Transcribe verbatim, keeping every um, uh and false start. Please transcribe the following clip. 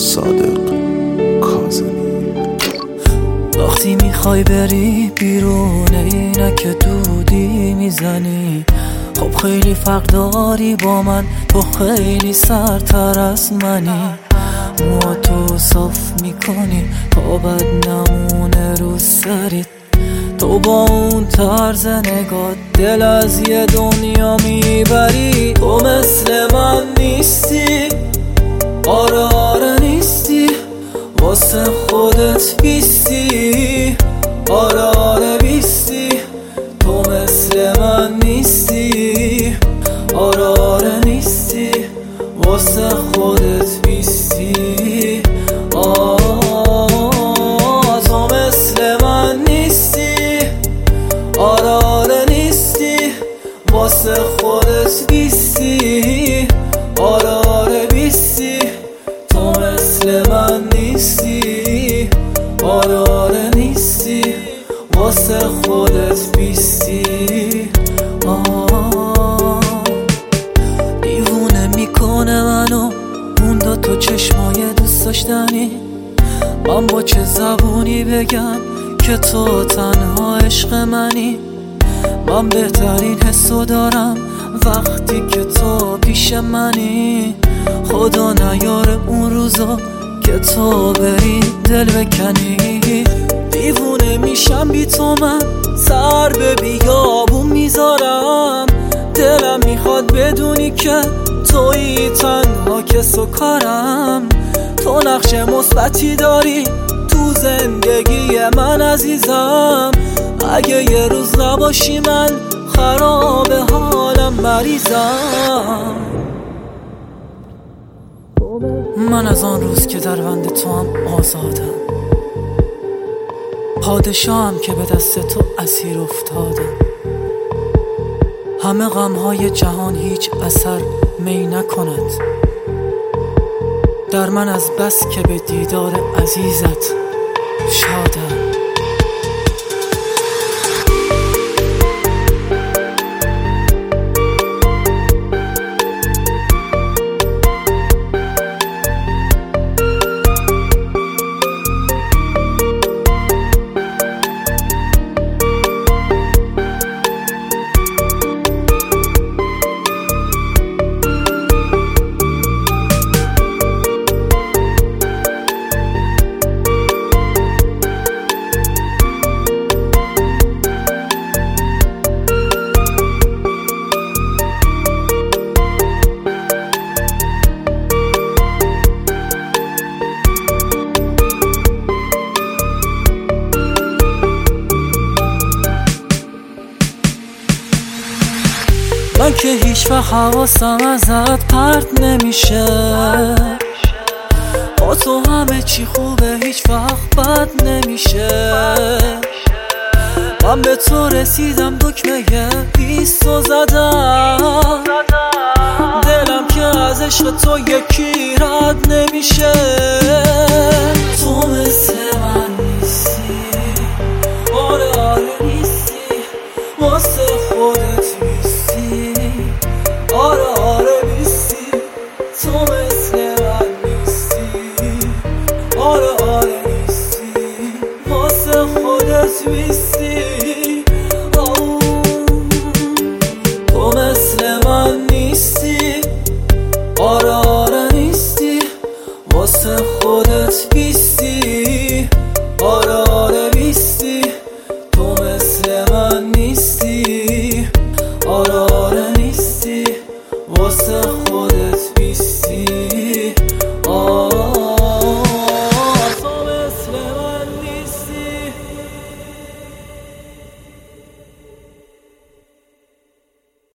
صادق کاظمی. وقتی میخوای بری بیرون اینک دودی میزنی، خب خیلی فرق داری با من، تو خیلی سرتر از منی. موها تو صاف میکنی تا بد نمونه رو سرت، تو با اون طرز نگاه دل از یه دنیا میبری. تو مثل من نیستی، آره آره نیستی، واسه خودت بیستی، آره آره بیستی. تو مثل من نیستی، آره آره نیستی، واسه خودت بیستی. آه تو مثل من نیستی، آره آره نیستی، واسه خودت بیستی، آره آره بیستی. تو مثل من نیستی، آره آره نیستی، واسه خودت بیستی. آه دیوونه میکنه منو اون دو تا چشمای دوست داشتنی. من با چه زبونی بگم که تو تنها عشق منی؟ من بهترین حسو دارم وقتی که تو پیش منی. خدا نیاره اون روزا که تو بری دل بکنی. دیوونه میشم بی تو، من سر به بیابون میذارم. دلم میخواد بدونی که تویی تنها کس و کارم. تو نقش مثبتی داری تو زندگی من عزیزم. اگه یه روز نباشی من خراب حالم مریضم. من از آن روز که در بند تو هم آزادم، پادشاهم که به دست تو اسیر افتادم. همه غمهای جهان هیچ اثر می نکند در من از بس که به دیدار عزیزت شادم. من که هیچ وقت حواسم ازت پرت نمیشه، با تو همه چی خوبه هیچ وقت بد نمیشه. من به تو رسیدم دکمه بیستو زدم، دلم که از عشق تو یکی رد نمیشه. تو مثل من نیستی، آره آره نیستی، واسه خودت بیستی، آره آره بیستی. تو مثل من نیستی، آره آره نیستی، واسه خودت بیستی. تو مثل من نیستی، آره آره نیستی، واسه خودت بیستی.